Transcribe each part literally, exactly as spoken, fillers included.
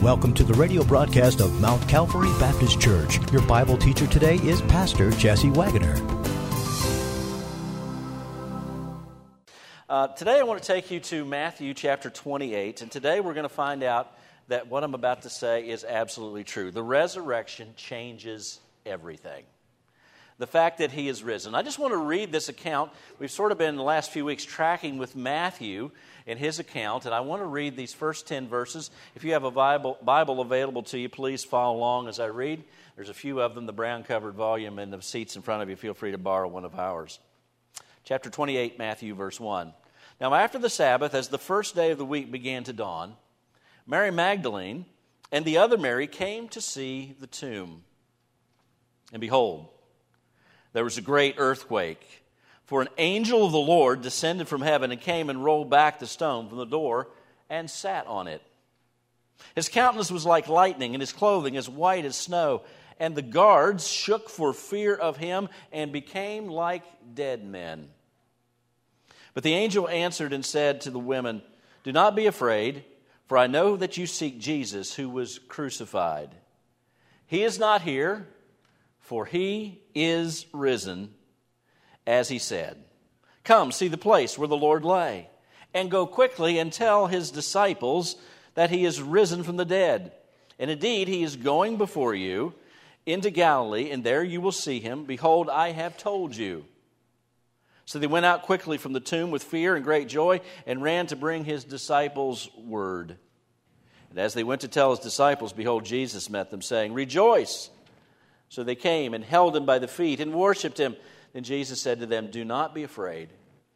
Welcome to the radio broadcast of Mount Calvary Baptist Church. Your Bible teacher today is Pastor Jesse Wagoner. Uh, today I want to take you to Matthew chapter twenty-eight, and today we're going to find out that what I'm about to say is absolutely true. The resurrection changes everything. The fact that he is risen. I just want to read this account. We've sort of been in the last few weeks tracking with Matthew in his account, and I want to read these first ten verses. If you have a Bible, Bible available to you, please follow along as I read. There's a few of them, the brown-covered volume, and the seats in front of you. Feel free to borrow one of ours. Chapter twenty-eight, Matthew, verse one. Now after the Sabbath, as the first day of the week began to dawn, Mary Magdalene and the other Mary came to see the tomb. And behold, there was a great earthquake, for an angel of the Lord descended from heaven and came and rolled back the stone from the door and sat on it. His countenance was like lightning, and his clothing as white as snow. And the guards shook for fear of him and became like dead men. But the angel answered and said to the women, "Do not be afraid, for I know that you seek Jesus who was crucified. He is not here, for he is risen, as he said. Come, see the place where the Lord lay, and go quickly and tell his disciples that he is risen from the dead. And indeed, he is going before you into Galilee, and there you will see him. Behold, I have told you." So they went out quickly from the tomb with fear and great joy, and ran to bring his disciples word. And as they went to tell his disciples, behold, Jesus met them, saying, "Rejoice!" So they came and held him by the feet and worshipped him. Then Jesus said to them, "Do not be afraid.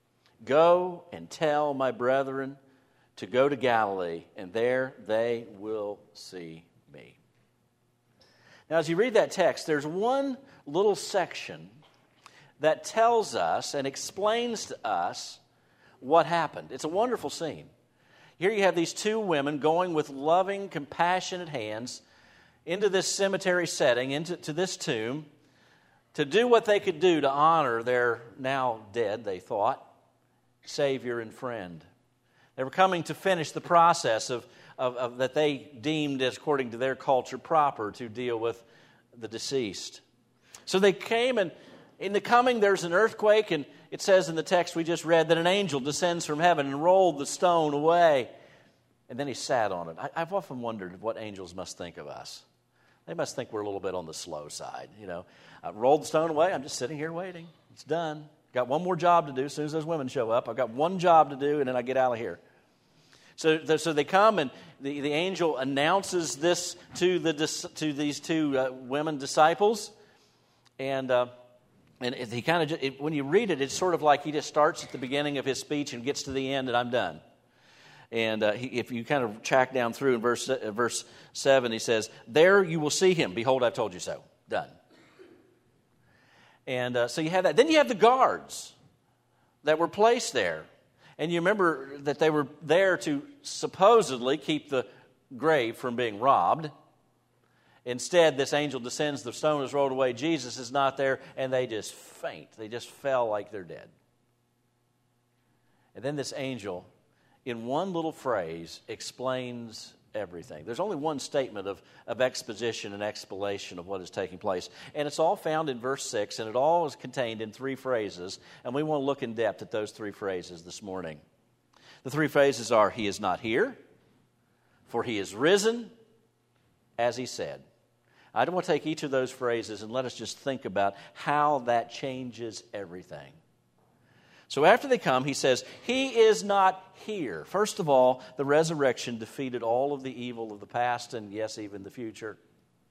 Go and tell my brethren to go to Galilee, and there they will see me." Now, as you read that text, there's one little section that tells us and explains to us what happened. It's a wonderful scene. Here you have these two women going with loving, compassionate hands into this cemetery setting, into to this tomb, to do what they could do to honor their now dead, they thought, Savior and friend. They were coming to finish the process of, of, of that they deemed, as according to their culture, proper to deal with the deceased. So they came, and in the coming there's an earthquake, and it says in the text we just read that an angel descends from heaven and rolled the stone away, and then he sat on it. I, I've often wondered what angels must think of us. They must think we're a little bit on the slow side. You know, I rolled the stone away. I'm just sitting here waiting. It's done. Got one more job to do. As soon as those women show up, I've got one job to do, and then I get out of here. So, so they come, and the, the angel announces this to the to these two uh, women disciples, and uh, and he kind of when you read it, it's sort of like he just starts at the beginning of his speech and gets to the end, and I'm done. And uh, he, if you kind of track down through in verse uh, verse seven, he says, "There you will see him. Behold, I've told you so." Done. And uh, so you have that. Then you have the guards that were placed there. And you remember that they were there to supposedly keep the grave from being robbed. Instead, this angel descends, the stone is rolled away, Jesus is not there, and they just faint. They just fell like they're dead. And then this angel, in one little phrase, explains everything. There's only one statement of, of exposition and explanation of what is taking place. And it's all found in verse six, and it all is contained in three phrases. And we want to look in depth at those three phrases this morning. The three phrases are, "He is not here, for he is risen, as he said." I don't want to take each of those phrases and let us just think about how that changes everything. So after they come, he says, he is not here. First of all, the resurrection defeated all of the evil of the past and, yes, even the future.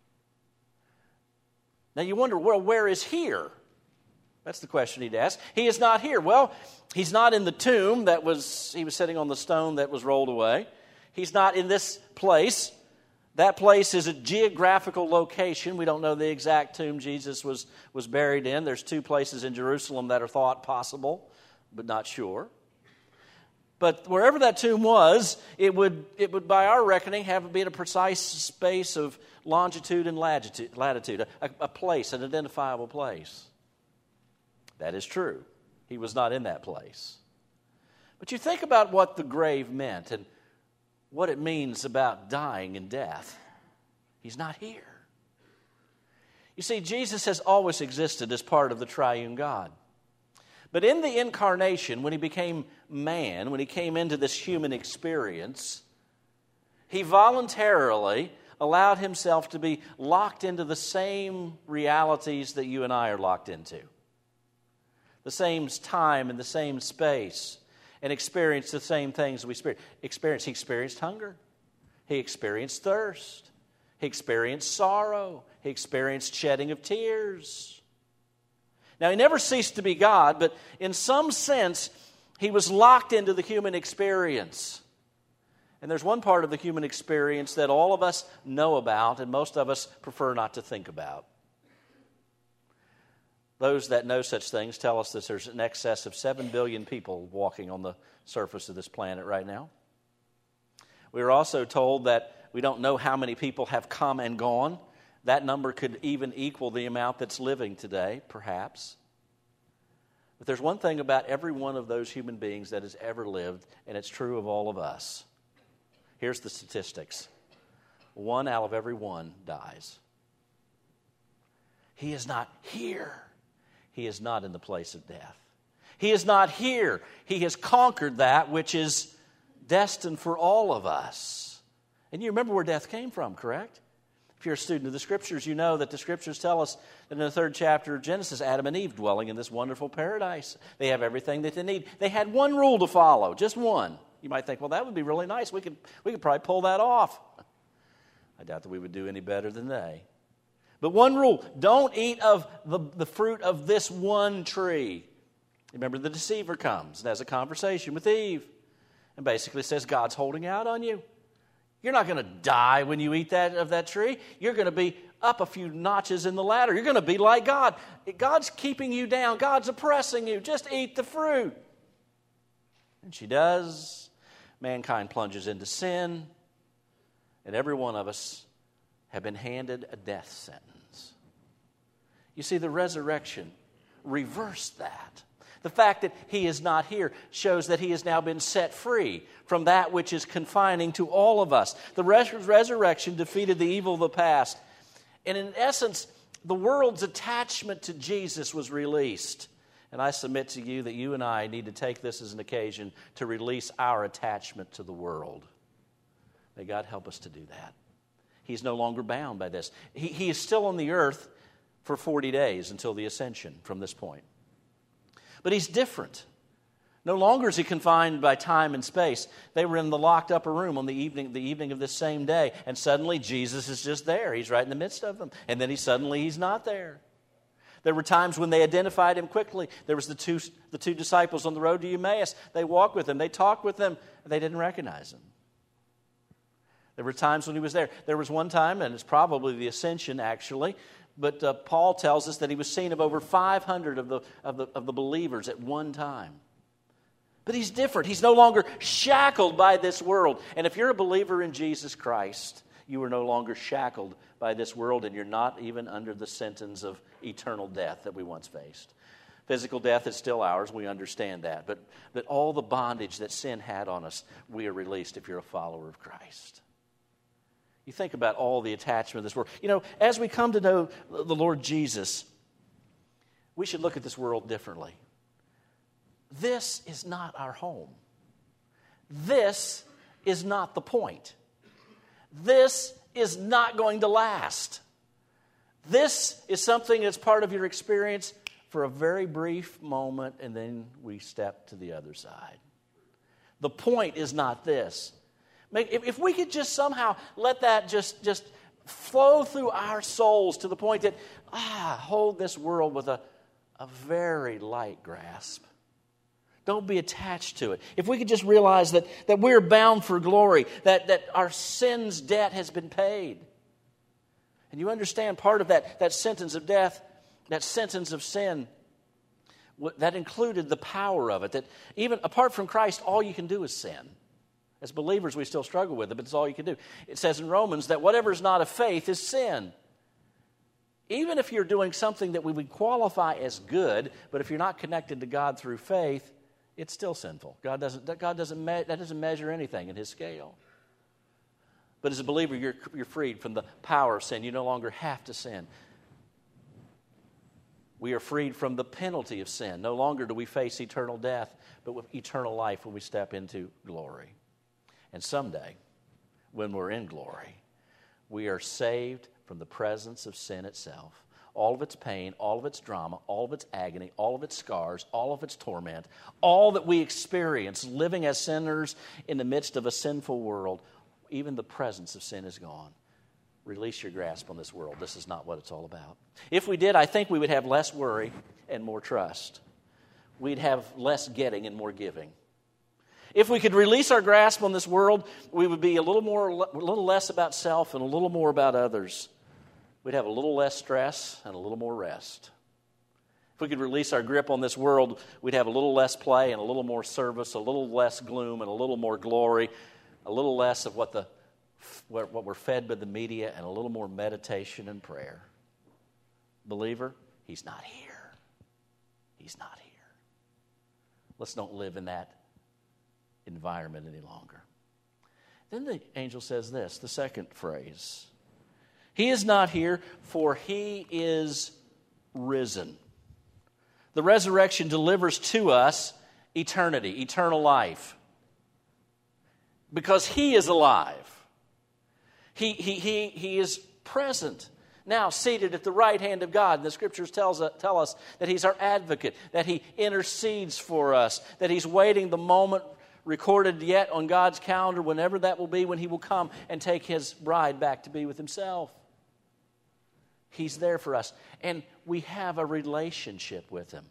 Now you wonder, well, where is here? That's the question he'd ask. He is not here. Well, he's not in the tomb that was, he was sitting on the stone that was rolled away. He's not in this place. That place is a geographical location. We don't know the exact tomb Jesus was, was buried in. There's two places in Jerusalem that are thought possible, but not sure. But wherever that tomb was, it would, it would by our reckoning, have been a precise space of longitude and latitude, latitude a, a place, an identifiable place. That is true. He was not in that place. But you think about what the grave meant, and what it means about dying and death. He's not here. You see, Jesus has always existed as part of the triune God. But in the incarnation, when he became man, when he came into this human experience, he voluntarily allowed himself to be locked into the same realities that you and I are locked into. The same time and the same space, and experienced the same things we experience. He experienced hunger. He experienced thirst. He experienced sorrow. He experienced shedding of tears. Now, he never ceased to be God, but in some sense, he was locked into the human experience. And there's one part of the human experience that all of us know about and most of us prefer not to think about. Those that know such things tell us that there's an excess of seven billion people walking on the surface of this planet right now. We are also told that we don't know how many people have come and gone. That number could even equal the amount that's living today, perhaps. But there's one thing about every one of those human beings that has ever lived, and it's true of all of us. Here's the statistics. One out of every one dies. He is not here. He is not in the place of death. He is not here. He has conquered that which is destined for all of us. And you remember where death came from, correct? If you're a student of the Scriptures, you know that the Scriptures tell us that in the third chapter of Genesis, Adam and Eve dwelling in this wonderful paradise. They have everything that they need. They had one rule to follow, just one. You might think, well, that would be really nice. We could, we could probably pull that off. I doubt that we would do any better than they. But one rule, don't eat of the, the fruit of this one tree. Remember, the deceiver comes and has a conversation with Eve and basically says, God's holding out on you. You're not going to die when you eat that of that tree. You're going to be up a few notches in the ladder. You're going to be like God. God's keeping you down. God's oppressing you. Just eat the fruit. And she does. Mankind plunges into sin. And every one of us have been handed a death sentence. You see, the resurrection reversed that. The fact that he is not here shows that he has now been set free from that which is confining to all of us. The res- resurrection defeated the evil of the past. And in essence, the world's attachment to Jesus was released. And I submit to you that you and I need to take this as an occasion to release our attachment to the world. May God help us to do that. He's no longer bound by this. He, he is still on the earth for forty days until the ascension from this point. But he's different. No longer is he confined by time and space. They were in the locked upper room on the evening, the evening of this same day, and suddenly Jesus is just there. He's right in the midst of them. And then he suddenly he's not there. There were times when they identified him quickly. There was the two, the two disciples on the road to Emmaus. They walked with him. They talked with him. And they didn't recognize him. There were times when he was there. There was one time, and it's probably the ascension actually, but uh, Paul tells us that he was seen of over five hundred of the, of the of the believers at one time. But he's different. He's no longer shackled by this world. And if you're a believer in Jesus Christ, you are no longer shackled by this world, and you're not even under the sentence of eternal death that we once faced. Physical death is still ours. We understand that. But that all the bondage that sin had on us, we are released if you're a follower of Christ. You think about all the attachment of this world. You know, as we come to know the Lord Jesus, we should look at this world differently. This is not our home. This is not the point. This is not going to last. This is something that's part of your experience for a very brief moment, and then we step to the other side. The point is not this. If we could just somehow let that just, just flow through our souls to the point that, ah, hold this world with a, a very light grasp. Don't be attached to it. If we could just realize that, that we're bound for glory, that, that our sin's debt has been paid. And you understand part of that, that sentence of death, that sentence of sin, that included the power of it. That even apart from Christ, all you can do is sin. As believers, we still struggle with it, but it's all you can do. It says in Romans that whatever is not of faith is sin. Even if you're doing something that we would qualify as good, but if you're not connected to God through faith, it's still sinful. God doesn't, God doesn't me- that doesn't measure anything in His scale. But as a believer, you're, you're freed from the power of sin. You no longer have to sin. We are freed from the penalty of sin. No longer do we face eternal death, but with eternal life when we step into glory. And someday, when we're in glory, we are saved from the presence of sin itself. All of its pain, all of its drama, all of its agony, all of its scars, all of its torment, all that we experience living as sinners in the midst of a sinful world, even the presence of sin is gone. Release your grasp on this world. This is not what it's all about. If we did, I think we would have less worry and more trust. We'd have less getting and more giving. If we could release our grasp on this world, we would be a little more, a little less about self and a little more about others. We'd have a little less stress and a little more rest. If we could release our grip on this world, we'd have a little less play and a little more service, a little less gloom and a little more glory, a little less of what the what we're fed by the media, and a little more meditation and prayer. Believer, he's not here. He's not here. Let's not live in that environment any longer. Then the angel says this, the second phrase. He is not here, for he is risen. The resurrection delivers to us eternity, eternal life. Because he is alive. He, he, he, he is present, now seated at the right hand of God. And the Scriptures tells, uh, tell us that he's our advocate, that he intercedes for us, that he's waiting the moment recorded yet on God's calendar, whenever that will be, when he will come and take his bride back to be with himself. He's there for us, and we have a relationship with him.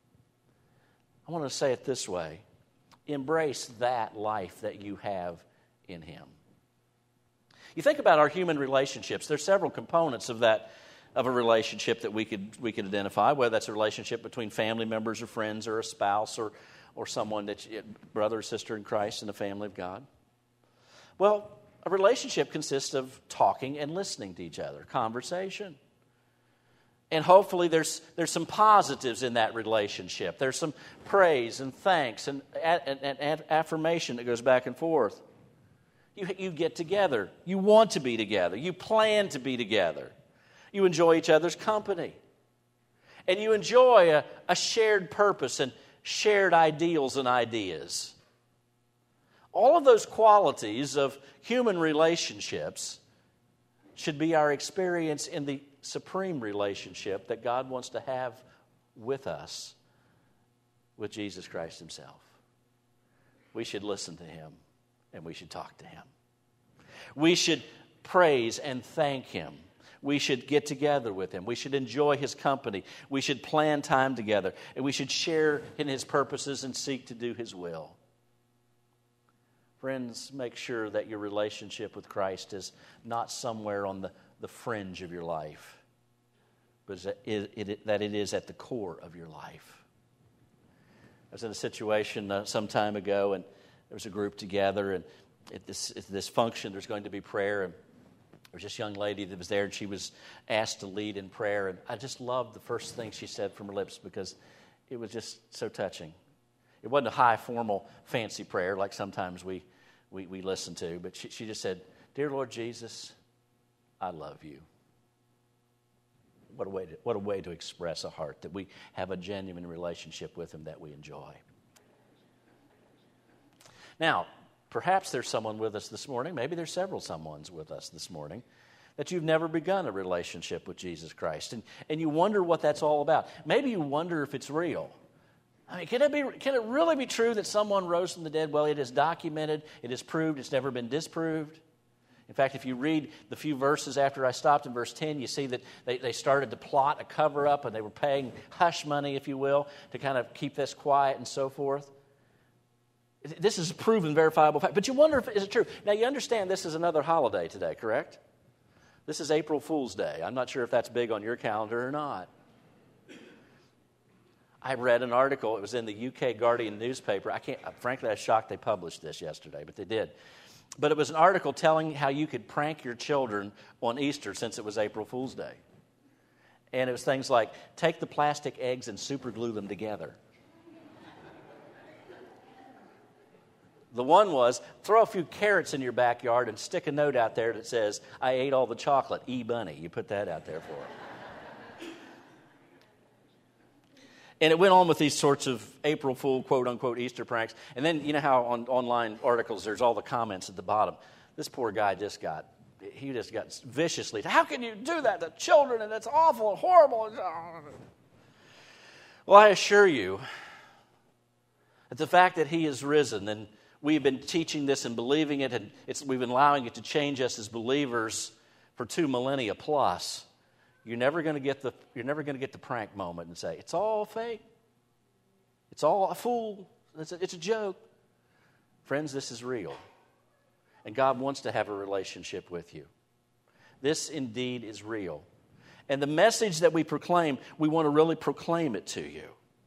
I want to say it this way. Embrace that life that you have in him. You think about our human relationships. There's several components of that, of a relationship that we could we could identify, whether that's a relationship between family members or friends or a spouse or, or someone that's brother or sister in Christ in the family of God. Well, a relationship consists of talking and listening to each other, conversation. And hopefully there's there's some positives in that relationship. There's some praise and thanks and, and, and, and affirmation that goes back and forth. You, you get together. You want to be together. You plan to be together. You enjoy each other's company. And you enjoy a, a shared purpose and shared ideals and ideas. All of those qualities of human relationships should be our experience in the supreme relationship that God wants to have with us, with Jesus Christ himself. We should listen to him. And we should talk to him. We should praise and thank him. We should get together with him. We should enjoy his company. We should plan time together. And we should share in his purposes and seek to do his will. Friends, make sure that your relationship with Christ is not somewhere on the, the fringe of your life, but that it, it, that it is at the core of your life. I was in a situation uh, some time ago, and there was a group together, and at this, at this function, there's going to be prayer. And there was this young lady that was there, and she was asked to lead in prayer. And I just loved the first thing she said from her lips because it was just so touching. It wasn't a high, formal, fancy prayer like sometimes we, we, we listen to, but she, she just said, "Dear Lord Jesus, I love you." What a way to, what a way to express a heart that we have a genuine relationship with him that we enjoy. Now, perhaps there's someone with us this morning, maybe there's several someones with us this morning, that you've never begun a relationship with Jesus Christ, and, and you wonder what that's all about. Maybe you wonder if it's real. I mean, can it be? Can it really be true that someone rose from the dead? Well, it is documented, it is proved, it's never been disproved. In fact, if you read the few verses after I stopped in verse ten, you see that they, they started to plot a cover-up, and they were paying hush money, if you will, to kind of keep this quiet and so forth. This is a proven, verifiable fact. But you wonder if is it true. Now, you understand this is another holiday today, correct? This is April Fool's Day. I'm not sure if that's big on your calendar or not. I read an article. It was in the U K Guardian newspaper. I can't. Frankly, I was shocked they published this yesterday, but they did. But it was an article telling how you could prank your children on Easter since it was April Fool's Day. And it was things like, take the plastic eggs and super glue them together. The one was, throw a few carrots in your backyard and stick a note out there that says, I ate all the chocolate, E-Bunny. You put that out there for them. And it went on with these sorts of April Fool, quote-unquote, Easter pranks. And then, you know how on online articles there's all the comments at the bottom. This poor guy just got, he just got viciously, how can you do that to children? And that's awful and horrible. Well, I assure you that the fact that he is risen, and we've been teaching this and believing it, and it's, we've been allowing it to change us as believers for two millennia plus, You're never going to get the you're never going to get the prank moment and say, it's all fake. It's all a fool. It's a, it's a joke. Friends, this is real. And God wants to have a relationship with you. This indeed is real. And the message that we proclaim, we want to really proclaim it to you.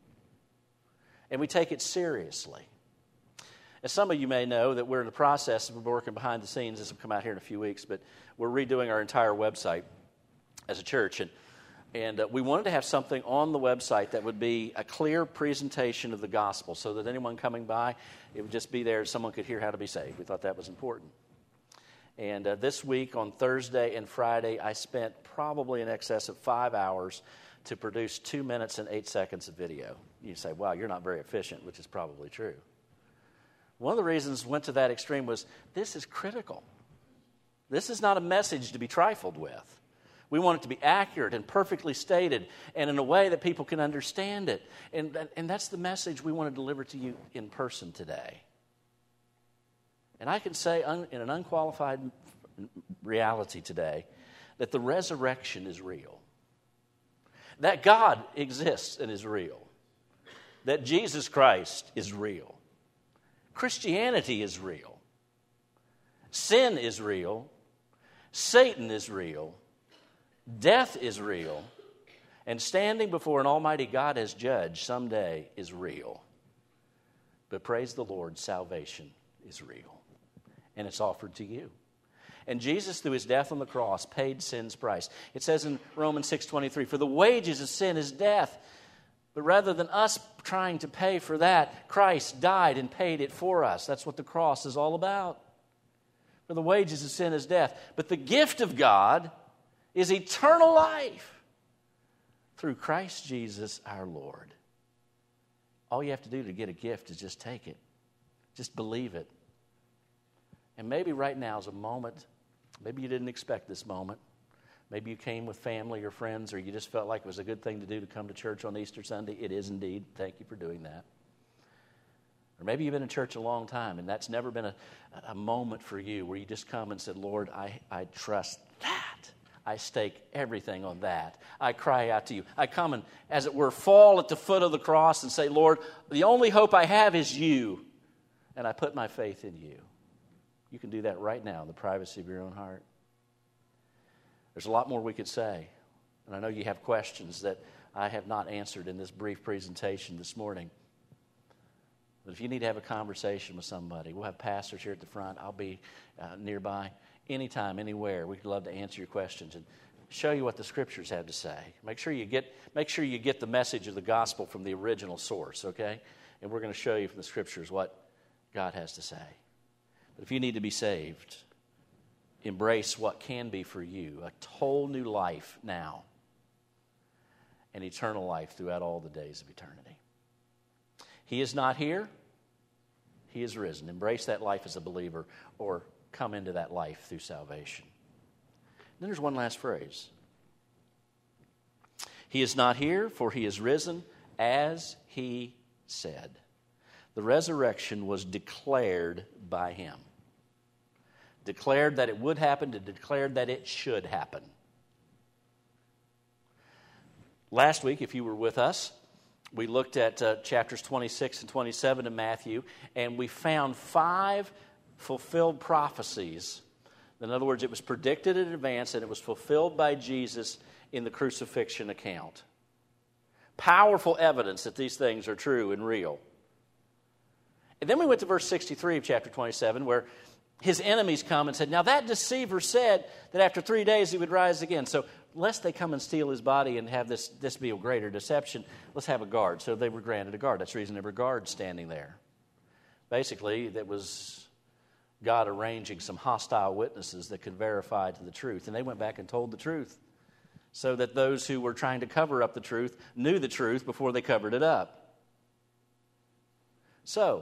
And we take it seriously. As some of you may know, that we're in the process of working behind the scenes. This will come out here in a few weeks, but we're redoing our entire website as a church, and and uh, we wanted to have something on the website that would be a clear presentation of the gospel, so that anyone coming by, it would just be there, someone could hear how to be saved. We thought that was important. And uh, this week on Thursday and Friday, I spent probably in excess of five hours to produce two minutes and eight seconds of video. You say, wow, you're not very efficient, which is probably true. One of the reasons went to that extreme was this is critical. This is not a message to be trifled with. We want it to be accurate and perfectly stated and in a way that people can understand it. And, and that's the message we want to deliver to you in person today. And I can say un, in an unqualified reality today that the resurrection is real. That God exists and is real. That Jesus Christ is real. Christianity is real. Sin is real. Satan is real. Death is real, and standing before an almighty God as judge someday is real. But praise the Lord, salvation is real, and it's offered to you. And Jesus, through his death on the cross, paid sin's price. It says in Romans six twenty-three, for the wages of sin is death. But rather than us trying to pay for that, Christ died and paid it for us. That's what the cross is all about. For the wages of sin is death. But the gift of God is eternal life through Christ Jesus our Lord. All you have to do to get a gift is just take it. Just believe it. And maybe right now is a moment, maybe you didn't expect this moment. Maybe you came with family or friends, or you just felt like it was a good thing to do to come to church on Easter Sunday. It is indeed. Thank you for doing that. Or maybe you've been in church a long time, and that's never been a, a moment for you where you just come and said, Lord, I, I trust that. I stake everything on that. I cry out to you. I come and, as it were, fall at the foot of the cross and say, Lord, the only hope I have is you, and I put my faith in you. You can do that right now in the privacy of your own heart. There's a lot more we could say, and I know you have questions that I have not answered in this brief presentation this morning. But if you need to have a conversation with somebody, we'll have pastors here at the front. I'll be uh, nearby. Anytime, anywhere, we'd love to answer your questions and show you what the Scriptures have to say. Make sure you get, make sure you get the message of the gospel from the original source, okay? And we're going to show you from the Scriptures what God has to say. But if you need to be saved, embrace what can be for you a whole new life now and eternal life throughout all the days of eternity. He is not here. He is risen. Embrace that life as a believer, or come into that life through salvation. Then there's one last phrase. He is not here, for he is risen, as he said. The resurrection was declared by him. Declared that it would happen, and declared that it should happen. Last week, if you were with us, we looked at uh, chapters twenty-six and twenty-seven in Matthew, and we found five fulfilled prophecies. In other words, it was predicted in advance, and it was fulfilled by Jesus in the crucifixion account. Powerful evidence that these things are true and real. And then we went to verse sixty-three of chapter twenty-seven, where his enemies come and said, now that deceiver said that after three days he would rise again. So lest they come and steal his body and have this, this be a greater deception, let's have a guard. So they were granted a guard. That's the reason there were guards standing there. Basically, that was God arranging some hostile witnesses that could verify to the truth. And they went back and told the truth so that those who were trying to cover up the truth knew the truth before they covered it up. So,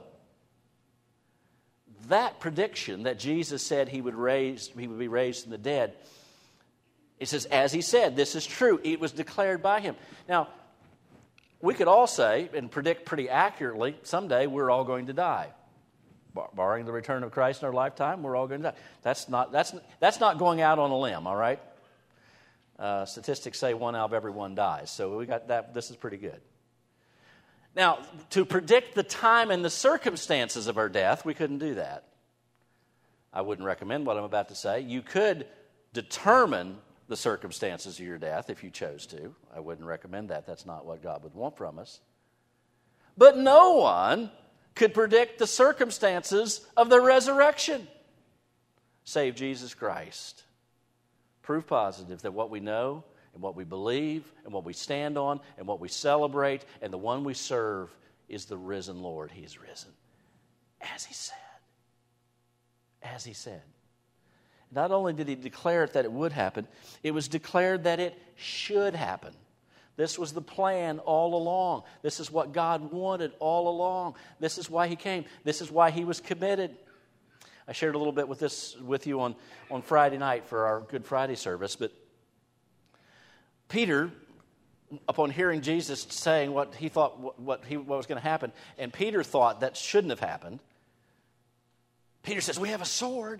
that prediction that Jesus said he would raise, he would be raised from the dead, it says, as he said, this is true. It was declared by him. Now, we could all say and predict pretty accurately, someday we're all going to die. Bar- barring the return of Christ in our lifetime, we're all going to die. That's not, that's, that's not going out on a limb, all right? Uh, statistics say one out of every one dies. So we got that. This is pretty good. Now, to predict the time and the circumstances of our death, we couldn't do that. I wouldn't recommend what I'm about to say. You could determine the circumstances of your death if you chose to. I wouldn't recommend that. That's not what God would want from us. But no one could predict the circumstances of the resurrection save Jesus Christ. Proof positive that what we know and what we believe and what we stand on and what we celebrate and the one we serve is the risen Lord. He is risen. As he said. As he said. Not only did he declare it that it would happen, it was declared that it should happen. This was the plan all along. This is what God wanted all along. This is why he came. This is why he was committed. I shared a little bit with this with you on, on Friday night for our Good Friday service, but Peter, upon hearing Jesus saying what he thought what, what, he, what was going to happen, and Peter thought that shouldn't have happened, Peter says, we have a sword.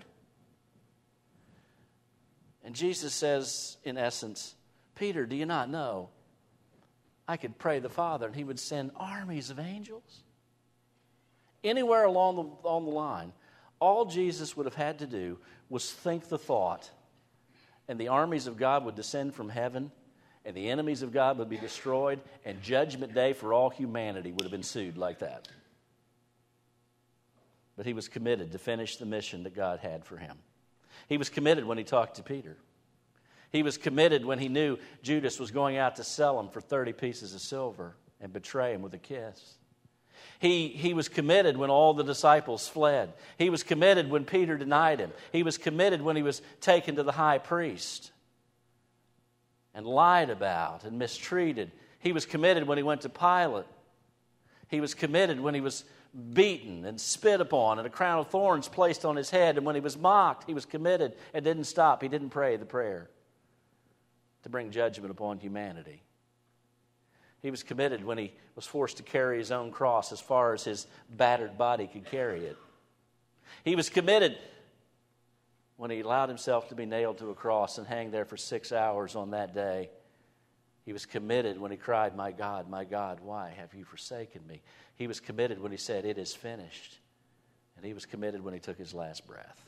And Jesus says, in essence, Peter, do you not know I could pray the Father and he would send armies of angels? Anywhere along the, on the line, all Jesus would have had to do was think the thought, and the armies of God would descend from heaven, and the enemies of God would be destroyed, and judgment day for all humanity would have ensued like that. But he was committed to finish the mission that God had for him. He was committed when he talked to Peter. He was committed when he knew Judas was going out to sell him for thirty pieces of silver and betray him with a kiss. He, he was committed when all the disciples fled. He was committed when Peter denied him. He was committed when he was taken to the high priest and lied about and mistreated. He was committed when he went to Pilate. He was committed when he was beaten and spit upon and a crown of thorns placed on his head. And when he was mocked, he was committed and didn't stop. He didn't pray the prayer to bring judgment upon humanity. He was committed when he was forced to carry his own cross as far as his battered body could carry it. He was committed when he allowed himself to be nailed to a cross and hang there for six hours on that day. He was committed when he cried, my God, my God, why have you forsaken me? He was committed when he said, it is finished. And he was committed when he took his last breath.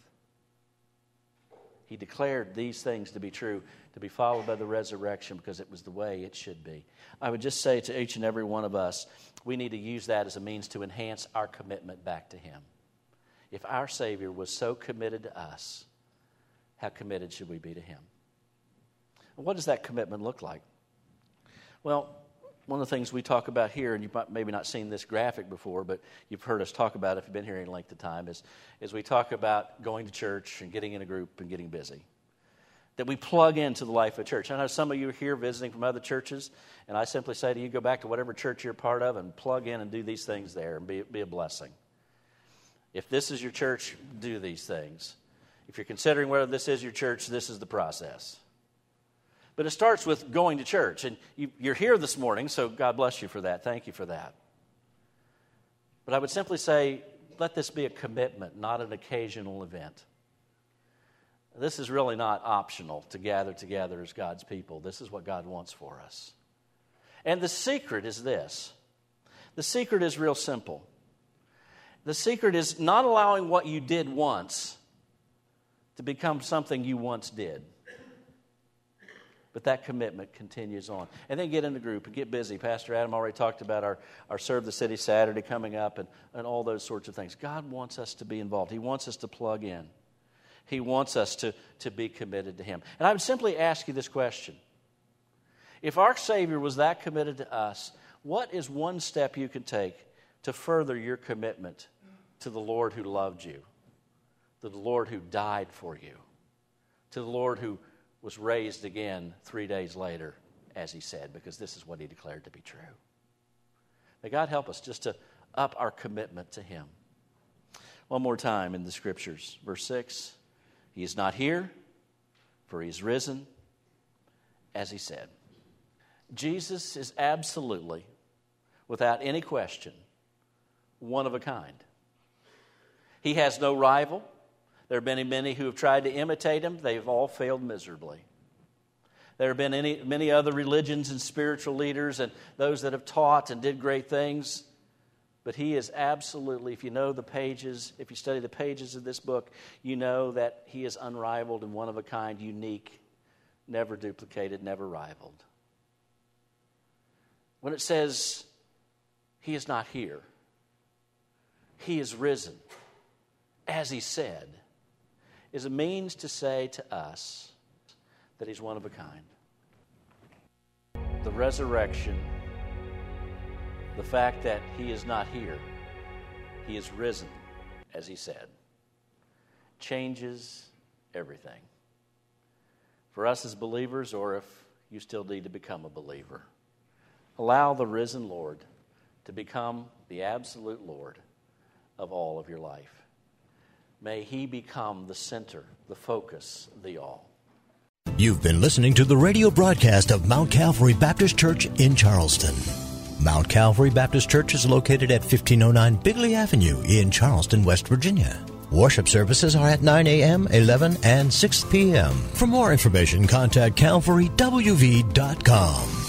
He declared these things to be true, to be followed by the resurrection, because it was the way it should be. I would just say to each and every one of us, we need to use that as a means to enhance our commitment back to him. If our Savior was so committed to us, how committed should we be to him? What does that commitment look like? Well, one of the things we talk about here, and you've maybe not seen this graphic before, but you've heard us talk about it if you've been here any length of time, is, is we talk about going to church and getting in a group and getting busy. That we plug into the life of church. I know some of you are here visiting from other churches, and I simply say to you, go back to whatever church you're part of and plug in and do these things there and be, be a blessing. If this is your church, do these things. If you're considering whether this is your church, this is the process. But it starts with going to church. And you, you're here this morning, so God bless you for that. Thank you for that. But I would simply say, let this be a commitment, not an occasional event. This is really not optional to gather together as God's people. This is what God wants for us. And the secret is this. The secret is real simple. The secret is not allowing what you did once to become something you once did. But that commitment continues on. And then get in the group and get busy. Pastor Adam already talked about our, our Serve the City Saturday coming up and, and all those sorts of things. God wants us to be involved. He wants us to plug in. He wants us to, to be committed to him. And I would simply ask you this question. If our Savior was that committed to us, what is one step you could take to further your commitment to the Lord who loved you, to the Lord who died for you, to the Lord who was raised again three days later, as he said, because this is what he declared to be true. May God help us just to up our commitment to him. One more time in the Scriptures. Verse six, he is not here, for he is risen, as he said. Jesus is absolutely, without any question, one of a kind. He has no rival. There have been many who have tried to imitate him. They've all failed miserably. There have been any, many other religions and spiritual leaders and those that have taught and did great things. But he is absolutely, if you know the pages, if you study the pages of this book, you know that he is unrivaled and one of a kind, unique, never duplicated, never rivaled. When it says he is not here, he is risen, as he said, is a means to say to us that he's one of a kind. The resurrection, the fact that he is not here, he is risen, as he said, changes everything. For us as believers, or if you still need to become a believer, allow the risen Lord to become the absolute Lord of all of your life. May he become the center, the focus, the all. You've been listening to the radio broadcast of Mount Calvary Baptist Church in Charleston. Mount Calvary Baptist Church is located at fifteen oh nine Bigley Avenue in Charleston, West Virginia. Worship services are at nine a.m., eleven, and six p.m. For more information, contact calvary w v dot com.